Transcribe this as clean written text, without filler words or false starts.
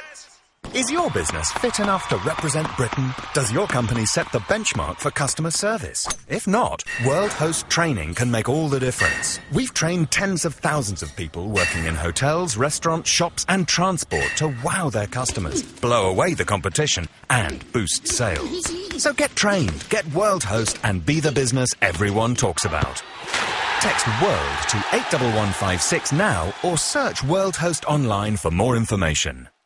Is your business fit enough to represent Britain? Does your company set the benchmark for customer service? If not, World Host Training can make all the difference. We've trained tens of thousands of people working in hotels, restaurants, shops and transport to wow their customers, blow away the competition and boost sales. So get trained, get World Host and be the business everyone talks about. Text WORLD to 81156 now or search World Host online for more information.